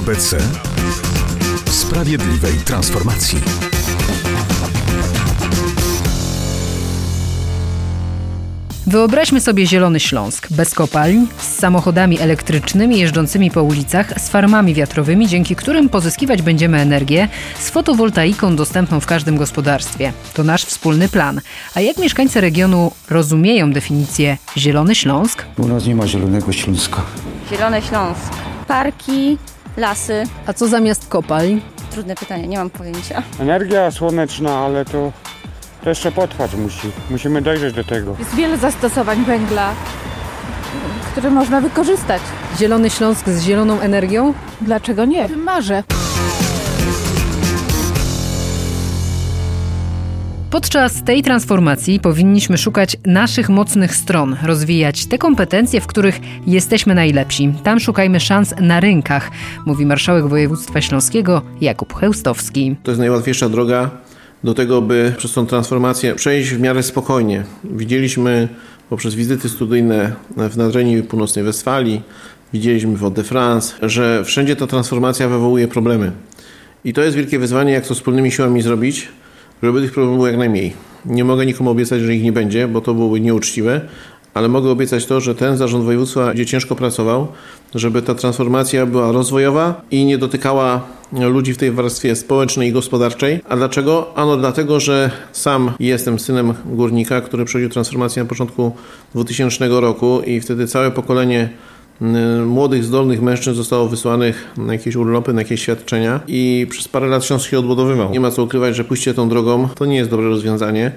ABC sprawiedliwej transformacji. Wyobraźmy sobie Zielony Śląsk, bez kopalń, z samochodami elektrycznymi jeżdżącymi po ulicach, z farmami wiatrowymi, dzięki którym pozyskiwać będziemy energię, z fotowoltaiką dostępną w każdym gospodarstwie. To nasz wspólny plan. A jak mieszkańcy regionu rozumieją definicję Zielony Śląsk? U nas nie ma Zielonego Śląska. Zielony Śląsk. Parki, lasy. A co zamiast kopalń? Trudne pytanie, nie mam pojęcia. Energia słoneczna, ale to jeszcze potrwać musi. Musimy dojrzeć do tego. Jest wiele zastosowań węgla, które można wykorzystać. Zielony Śląsk z zieloną energią? Dlaczego nie? Marzę. Podczas tej transformacji powinniśmy szukać naszych mocnych stron, rozwijać te kompetencje, w których jesteśmy najlepsi. Tam szukajmy szans na rynkach, mówi marszałek województwa śląskiego Jakub Chełstowski. To jest najłatwiejsza droga do tego, by przez tą transformację przejść w miarę spokojnie. Widzieliśmy poprzez wizyty studyjne w nadrenii północnej Westfalii, widzieliśmy w Hauts-de-France, że wszędzie ta transformacja wywołuje problemy. I to jest wielkie wyzwanie, jak to wspólnymi siłami zrobić, żeby tych problemów było jak najmniej. Nie mogę nikomu obiecać, że ich nie będzie, bo to byłoby nieuczciwe, ale mogę obiecać to, że ten zarząd województwa będzie ciężko pracował, żeby ta transformacja była rozwojowa i nie dotykała ludzi w tej warstwie społecznej i gospodarczej. A dlaczego? Ano dlatego, że sam jestem synem górnika, który przechodził transformację na początku 2000 roku i wtedy całe pokolenie młodych, zdolnych mężczyzn zostało wysłanych na jakieś urlopy, na jakieś świadczenia i przez parę lat Śląsk się odbudowywał. Nie ma co ukrywać, że pójście tą drogą to nie jest dobre rozwiązanie.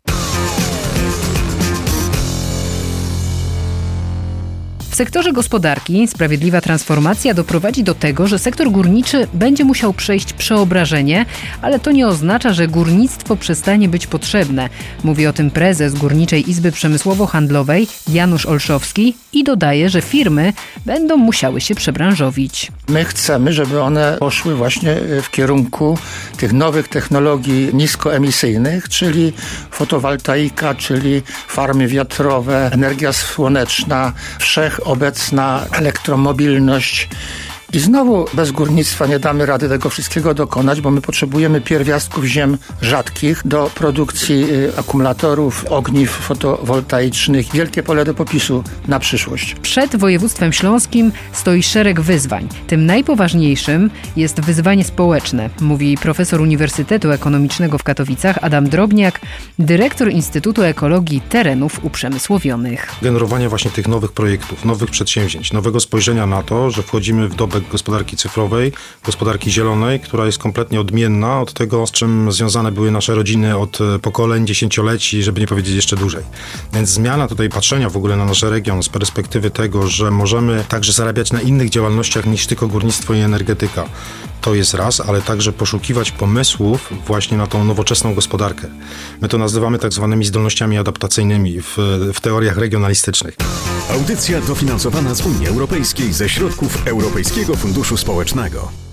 W sektorze gospodarki sprawiedliwa transformacja doprowadzi do tego, że sektor górniczy będzie musiał przejść przeobrażenie, ale to nie oznacza, że górnictwo przestanie być potrzebne. Mówi o tym prezes Górniczej Izby Przemysłowo-Handlowej Janusz Olszowski i dodaje, że firmy będą musiały się przebranżowić. My chcemy, żeby one poszły właśnie w kierunku tych nowych technologii niskoemisyjnych, czyli fotowoltaika, czyli farmy wiatrowe, energia słoneczna, wszechobecna elektromobilność. I znowu bez górnictwa nie damy rady tego wszystkiego dokonać, bo my potrzebujemy pierwiastków ziem rzadkich do produkcji akumulatorów, ogniw fotowoltaicznych. Wielkie pole do popisu na przyszłość. Przed województwem śląskim stoi szereg wyzwań. Tym najpoważniejszym jest wyzwanie społeczne, mówi profesor Uniwersytetu Ekonomicznego w Katowicach Adam Drobniak, dyrektor Instytutu Ekologii Terenów Uprzemysłowionych. Generowanie właśnie tych nowych projektów, nowych przedsięwzięć, nowego spojrzenia na to, że wchodzimy w dobę gospodarki cyfrowej, gospodarki zielonej, która jest kompletnie odmienna od tego, z czym związane były nasze rodziny od pokoleń, dziesięcioleci, żeby nie powiedzieć jeszcze dłużej. Więc zmiana tutaj patrzenia w ogóle na nasz region z perspektywy tego, że możemy także zarabiać na innych działalnościach niż tylko górnictwo i energetyka. To jest raz, ale także poszukiwać pomysłów właśnie na tą nowoczesną gospodarkę. My to nazywamy tak zwanymi zdolnościami adaptacyjnymi w teoriach regionalistycznych. Audycja dofinansowana z Unii Europejskiej ze środków Europejskiego Funduszu Społecznego.